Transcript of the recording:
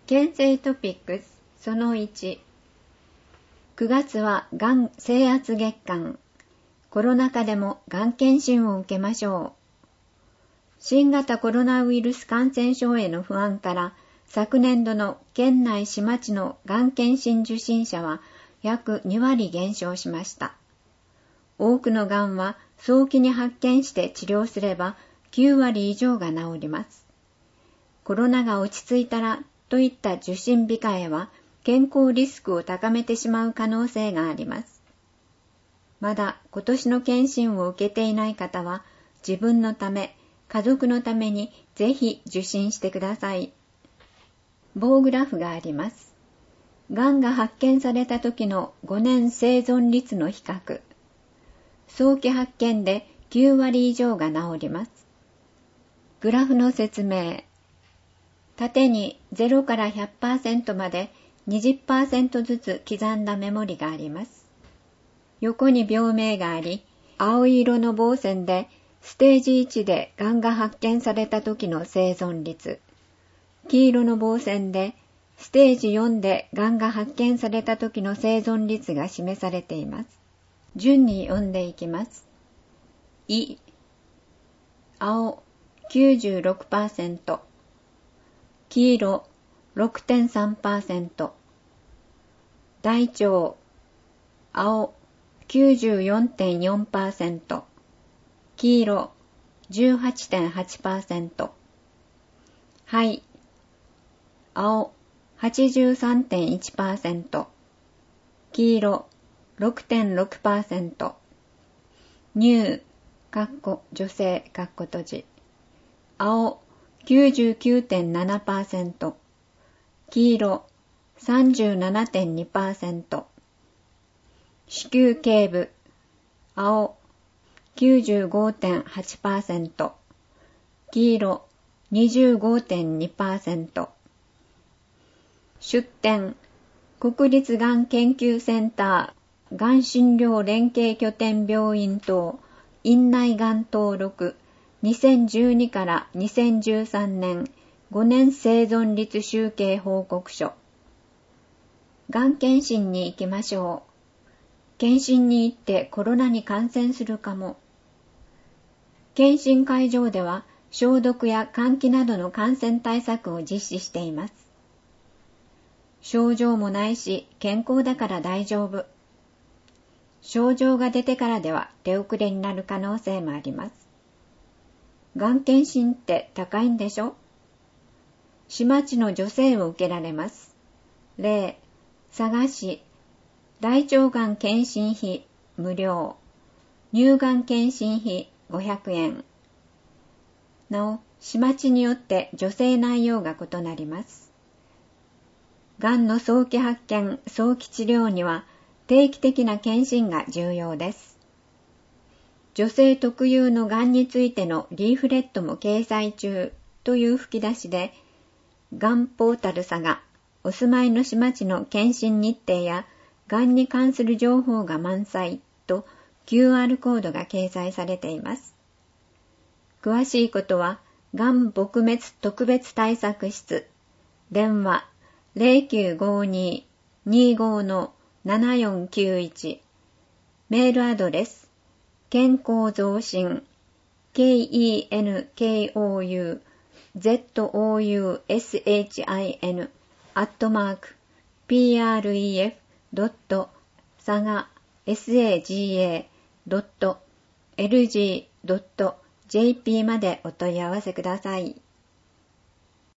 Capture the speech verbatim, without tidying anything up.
検診トピックスそのいち。くがつはがん征圧月間。コロナ禍でもがん検診を受けましょう。新型コロナウイルス感染症への不安から昨年度の県内市町のがん検診受診者は約にわり減少しました。多くのがんは早期に発見して治療すればきゅうわり以上が治ります。コロナが落ち着いたらといった受診控えは健康リスクを高めてしまう可能性があります。まだ今年の検診を受けていない方は自分のため、家族のためにぜひ受診してください。棒グラフがあります。がんが発見された時のごねん生存率の比較。早期発見できゅうわり以上が治ります。グラフの説明。縦にゼロからひゃくパーセントまで にじゅっパーセント ずつ刻んだメモリがあります。横に病名があり、青色の棒線でステージいちでがんが発見された時の生存率、黄色の棒線でステージよんでがんが発見された時の生存率が示されています。順に読んでいきます。い、青 きゅうじゅうろくパーセント、黄色 ろくてんさんパーセント、大腸、青 きゅうじゅうよんてんよんパーセント、黄色 じゅうはちてんはちパーセント、肺、青 はちじゅうさんてんいちパーセント、黄色 ろくてんろくパーセント、乳、かっこ女性、かっこ閉じ、青 きゅうじゅうきゅうてんななパーセント、黄色 さんじゅうななてんにパーセント、子宮頸部、青 きゅうじゅうごてんはちパーセント、黄色 にじゅうごてんにパーセント、出典、国立がん研究センターがん診療連携拠点病院等院内がん登録にせんじゅうにからにせんじゅうさんねんごねん生存率集計報告書。がん検診に行きましょう。検診に行ってコロナに感染するかも。検診会場では消毒や換気などの感染対策を実施しています。症状もないし健康だから大丈夫。症状が出てからでは手遅れになる可能性もあります。がん検診って高いんでしょ？市町の助成を受けられます。例、佐賀市、大腸がん検診費無料、乳がん検診費ごひゃくえん。なお、市町によって助成内容が異なります。がんの早期発見、早期治療には定期的な検診が重要です。女性特有のがんについてのリーフレットも掲載中という吹き出しで、がんポータル佐賀、お住まいの市町の検診日程やがんに関する情報が満載と キューアール コードが掲載されています。詳しいことは、がん撲滅特別対策室、電話 ゼロきゅうごに にご のななよんきゅういち、メールアドレス、健康増進 ケーイーエヌケーオーユーゼットオーユーエスエイチアイエヌ アットマーク ピーアールイーエフ ドット 佐賀 サガ ドット エルジー ドット ジェーピー までお問い合わせください。